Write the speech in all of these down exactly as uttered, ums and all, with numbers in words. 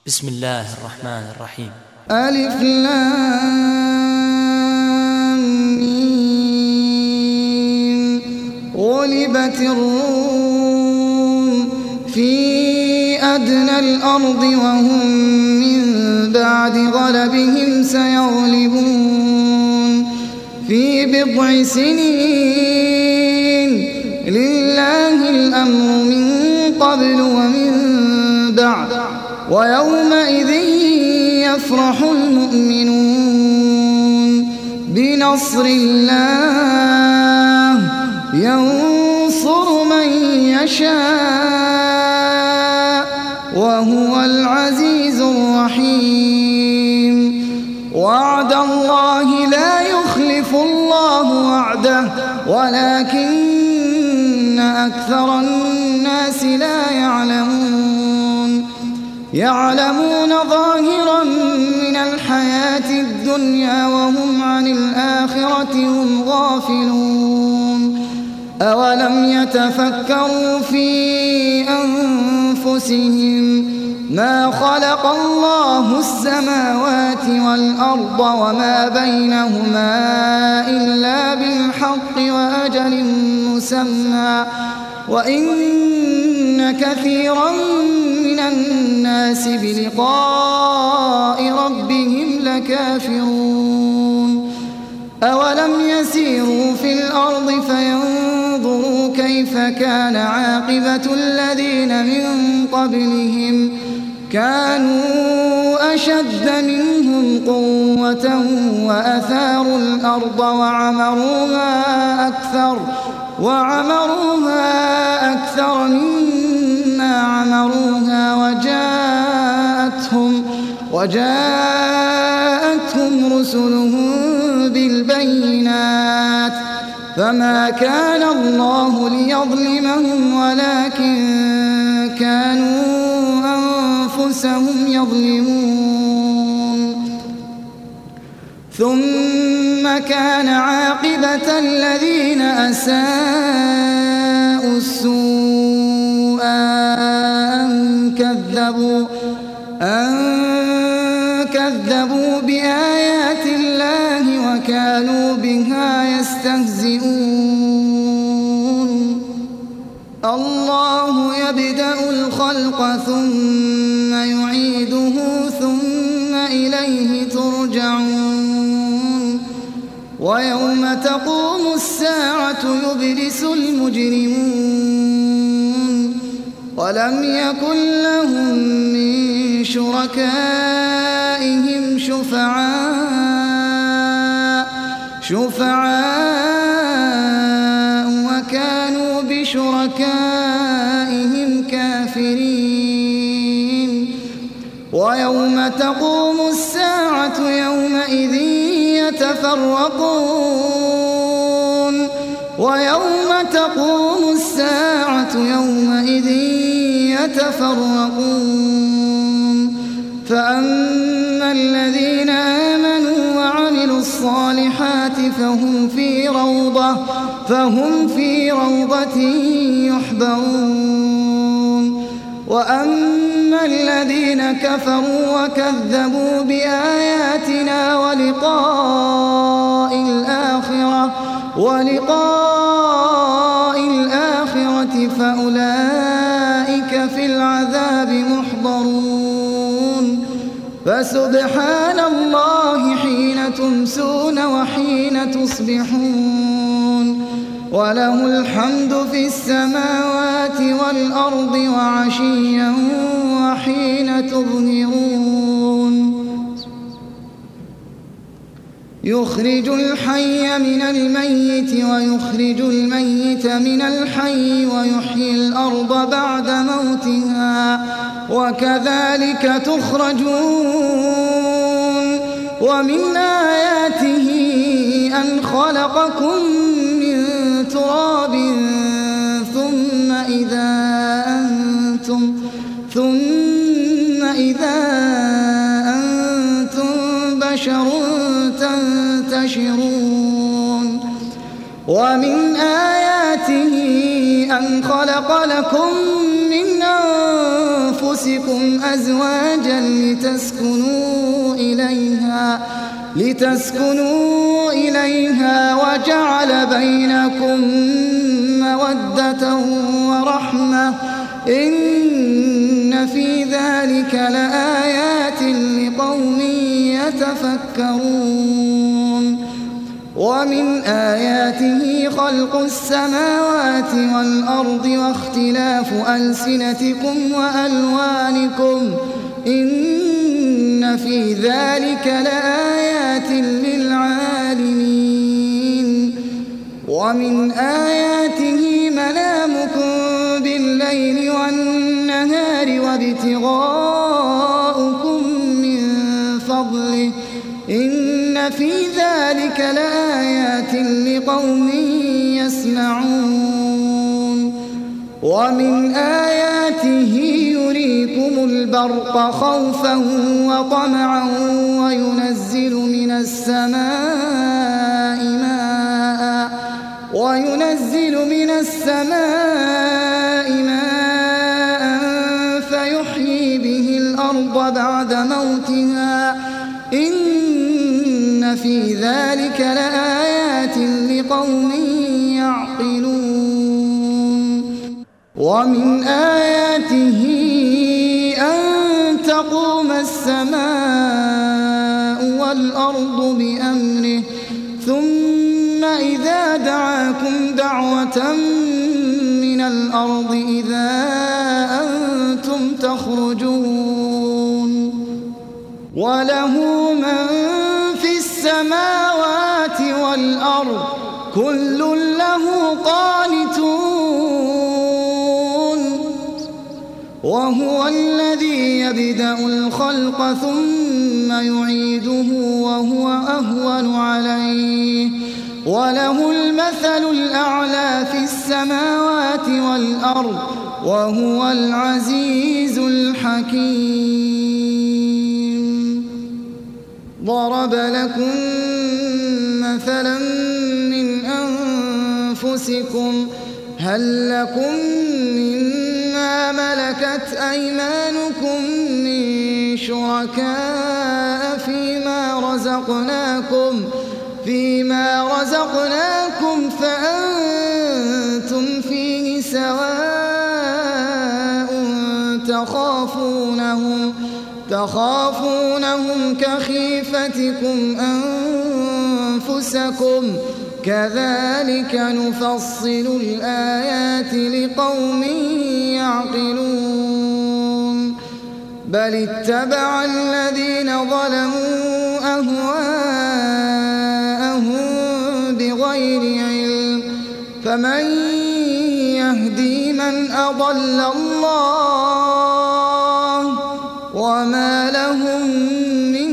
بسم الله الرحمن الرحيم. ألف لام ميم. غلبت الروم في أدنى الأرض وهم من بعد غلبهم سيغلبون في بضع سنين لله الأمر من قبل ومن بعد ويومئذ يفرح المؤمنون بنصر الله ينصر من يشاء وهو العزيز الرحيم. وعد الله لا يخلف الله وعده ولكن أكثر الناس لا يعلمون يعلمون ظاهرا من الحياة الدنيا وهم عن الآخرة هم غافلون. أولم يتفكروا في أنفسهم ما خلق الله السماوات والأرض وما بينهما إلا بالحق وأجل مسمى وإن كثيرا من الناس بلقاء ربهم لكافرون. أولم يسيروا في الأرض فينظروا كيف كان عاقبة الذين من قبلهم كانوا أشد منهم قوة وأثاروا الأرض وعمروها أكثر وعمروها أكثر مما عمروها وجاءتهم وجاءتهم رسلهم بالبينات فما كان الله ليظلمهم ولكن كانوا أنفسهم يظلمون. ثم كان عاقبة الذين أساءوا السوء أن كذبوا أن كذبوا بآيات الله وكانوا بها يستهزئون. الله يبدأ الخلق ثم يعيده ثم إليه ترجعون. ويوم تقوم الساعة يبلس المجرمون ولم يكن لهم من شركائهم شفعاء شفعاء وكانوا بشركائهم كافرين. ويوم تقوم الساعة يومئذ يتفرقون ويوم تقوم الساعة يومئذ يتفرقون فأما الذين آمنوا وعملوا الصالحات فهم في روضة فهم في روضة يحبرون. وأما الذين كفروا وكذبوا بآياتنا ولقاء الآخرة ولقاء الآخرة فأولئك في العذاب محضرون. فسبحان الله حين تمسون وحين تصبحون وله الحمد في السماوات والأرض وعشيا وحين تظهرون. يخرج الحي من الميت ويخرج الميت من الحي ويحيي الأرض بعد موتها وكذلك تخرجون. ومن آياته أن خلقكم من تراب ثم إذا أنتم ثم إذا أنتم بشر تنتشرون. ومن آياته أن خلق لكم من أنفسكم أنفسكم أزواجا لتسكنوا إليها لتسكنوا إليها وجعل بينكم مودة ورحمة إن في ذلك لآيات لقوم يتفكرون ومن آياته خلق السماوات والأرض واختلاف ألسنتكم وألوانكم إن في ذلك لآيات للعالمين ومن آياته منامكم بالليل والنهار وابتغاؤكم من فضله إن في ذلك لآيات لقوم يسمعون ومن آياته يريكم البرق خوفا وطمعا وينزل من السماء ماء وينزل من السماء ماء فيحيي به الأرض بعد موتها إن في ذلك لآيات لقوم يعقلون ومن آياته أن تقوم السماء والأرض بأمره ثم إذا دعاكم دعوة من الأرض إذا أنتم تخرجون وله من في السماوات والأرض كل له قانتون وهو الذي يبدأ الخلق ثم يعيده وهو أهون عليه وله المثل الأعلى في السماوات والأرض وهو العزيز الحكيم ضرب لكم مثلا من أنفسكم هل لكم مما ملكت أيمانكم من شركاء فيما رزقناكم فيما رزقناكم فأنتم فيه سواء تخافونهم تخافونهم كخيفتكم أنفسكم كذلك نفصل الآيات لقوم يعقلون بل اتبع الذين ظلموا أهواءهم بغير علم فمن يهدي من أضل الله وما لهم من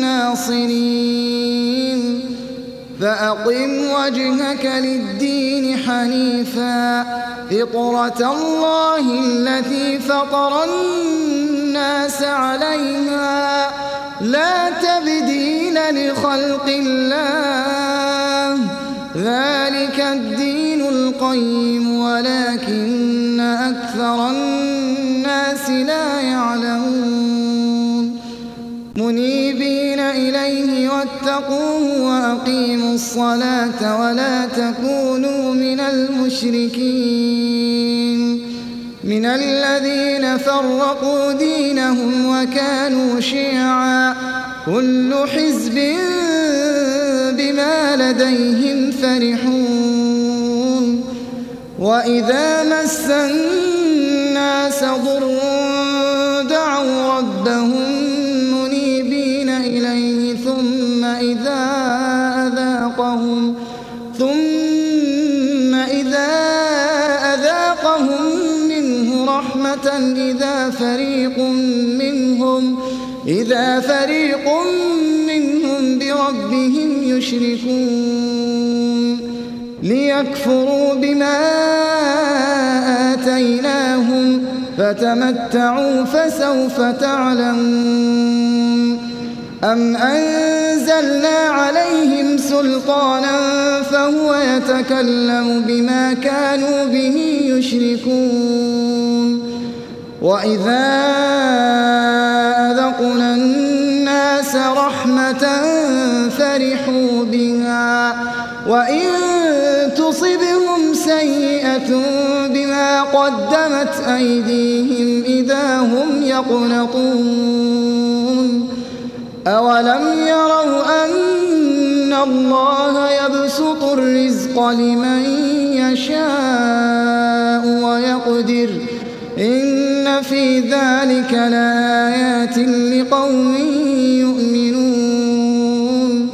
ناصرين فأقم وجهك للدين حنيفا فطرة الله التي فطر الناس عليها لا تبديل لخلق الله ذلك الدين القيم ولكن أكثر الناس لا يعلمون منيبين إليه واتقوه وأقيموا الصلاة ولا تكونوا من المشركين من الذين فرقوا دينهم وكانوا شيعا كل حزب بما لديهم فرحون وإذا مس الناس ضر دعوا ربهم منيبين إليه ثم إذا أذاقهم ثم إذا أذاقهم منه رحمة إذا فريق منهم إذا فريق منهم بربهم يشركون ليكفروا بما آتيناهم فتمتعوا فسوف تعلمون أم أنزلنا عليهم سلطانا فهو يتكلم بما كانوا به يشركون وإذا أذقنا الناس رحمة فرحوا بها وإن تصبهم سيئة بما قدمت أيديهم إذا هم يقنطون أولم يروا أن الله يبسط الرزق لمن يشاء ويقدر إن في ذلك لآيات لقوم يؤمنون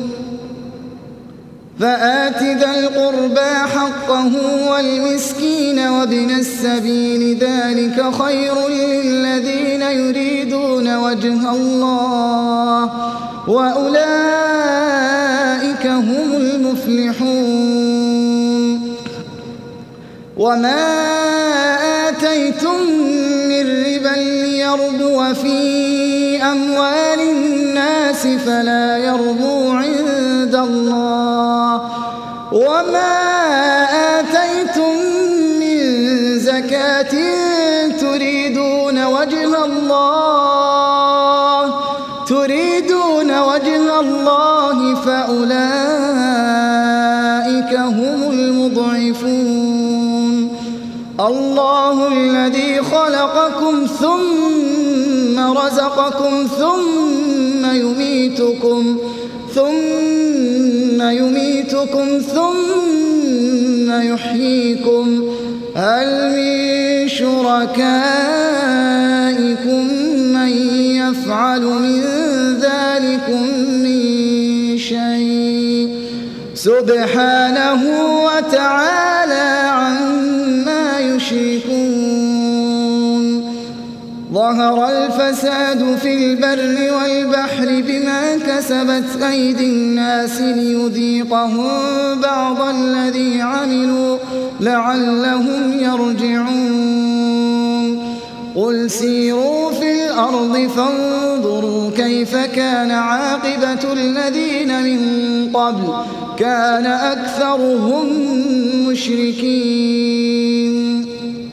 فآت ذا القربى حقه والمسكين وابن السبيل ذلك خير للذين يريدون وجه الله وأولئك هم المفلحون وما آتيتم من ربا ليربو في أموال الناس فلا يربو عند الله وما آتيتم من زكاة تريدون وجه الله تريدون وجه الله فأولئك هم المضعفون الله الذي خلقكم ثم رزقكم ثم يميتكم ثم يميتكم ثم يحييكم هل من شركائكم من يفعل من ذلكم من شيء سبحانه وتعالى عما يشركون ظهر الفساد في البر والبحر بما كسبت أيدي الناس ليذيقهم بعض الذي عملوا لعلهم يرجعون قل سيروا في الأرض فانظروا كيف كان عاقبة الذين من قبل كان أكثرهم مشركين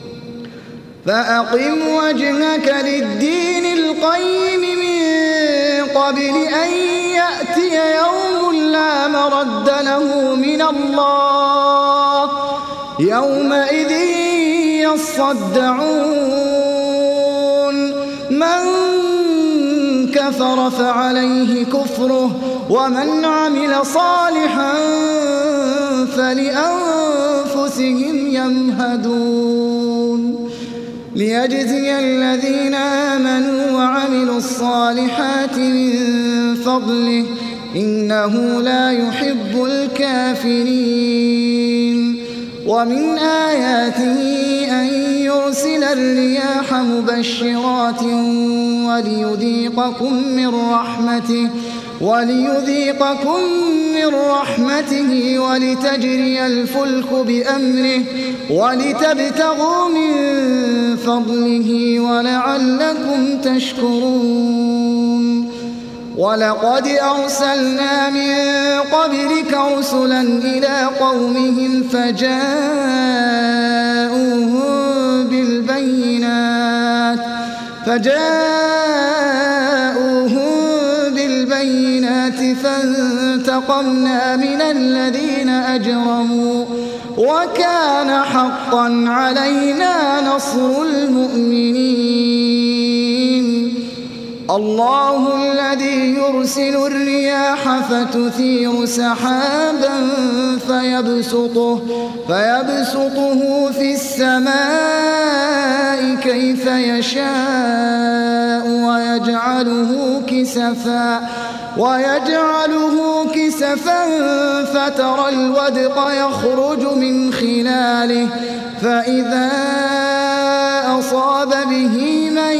فأقم وجهك للدين القيم من قبل أن يأتي يوم لا مرد له من الله يومئذ يصدعون من كفر فعليه كفره ومن عمل صالحا فلأنفسهم يمهدون ليجزي الذين آمنوا وعملوا الصالحات من فضله إنه لا يحب الكافرين ومن آياته أن يرسل الرياح مبشرات وليذيقكم من رحمته وليذيقكم من رحمته ولتجري الفلك بأمره ولتبتغوا من فضله ولعلكم تشكرون ولقد أرسلنا من قبلك رسلا إلى قومهم فجاءوهم بالبينات فجاءوهم بالبينات فانتقمنا من الذين أجرموا وكان حقا علينا نصر المؤمنين الله الذي يرسل الرياح فتثير سحابا فيبسطه, فيبسطه في السماء كيف يشاء ويجعله كسفا ويجعله كسفا فترى الودق يخرج من خلاله فإذا أصاب به من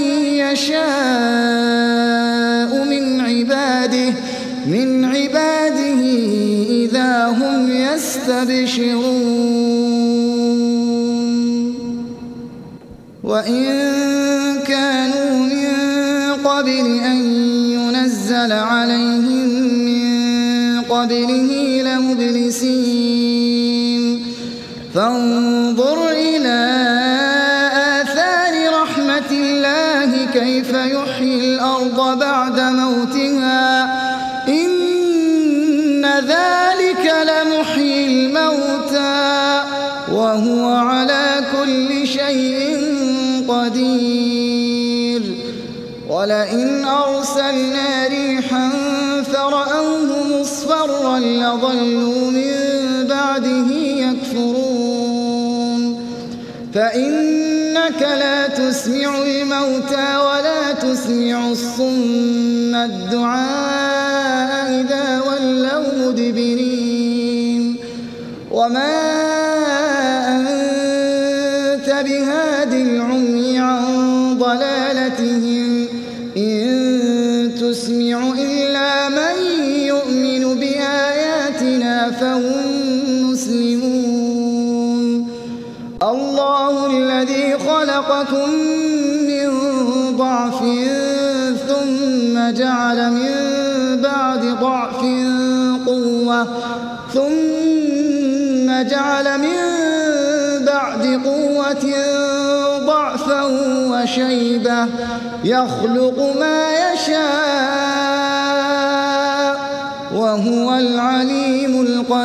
يشاء من عباده من عباده إذا هم يستبشرون وإن كانوا من قبل أن ينزل عليهم من قبله لمبلسين فانظر إلى آثار رحمة الله موتها إن ذلك لمحيي الموتى وهو على كل شيء قدير ولئن أرسلنا ريحا فرأوه مصفرا لظلوا من بعده يكفرون فإنك لا تسمع الموتى ولا تسمع الصم الدعاء إذا ولوا مدبرين وما أنت بهاد العمي عن ضلالتهم إن تسمع إلا من يؤمن بآياتنا فهم مسلمون الله الذي خلقكم من ضعف ثم جعل من بعد ضعف قوة ثم جعل من بعد قوة ضعفا وشيبة يخلق ما يشاء وهو العليم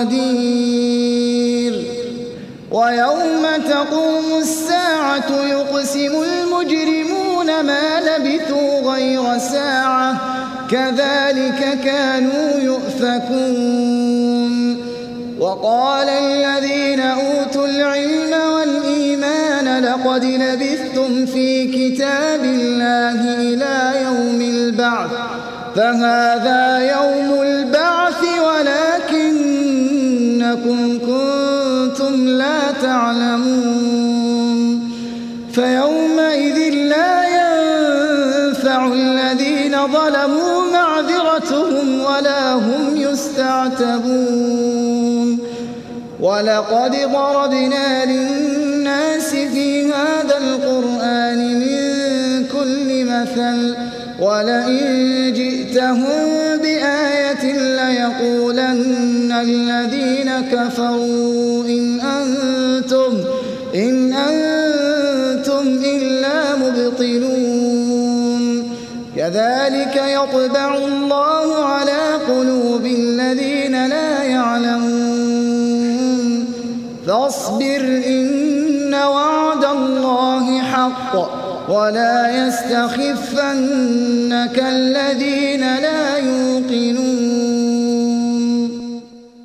القدير ويوم تقوم الساعة يقسم المجرمون ما لبثوا غير ساعة كذلك كانوا يؤفكون وقال الذين أوتوا العلم والإيمان لقد لبثتم في كتاب الله إلى يوم البعث فهذا يوم البعث ولكنكم كنتم لا تعلمون فيومئذ لا ينفع الذين ظلموا معذرتهم ولا هم يستعتبون ولقد ضربنا للناس في هذا القرآن من كل مثل ولئن جئتهم بآية ليقولن الذين كفروا إن أنتم إن أنتم إلا مبطلون كذلك يطبع الله على قلوب الذين لا يعلمون فاصبر إن وعد الله حق ولا يستخفنك الذين لا يوقنون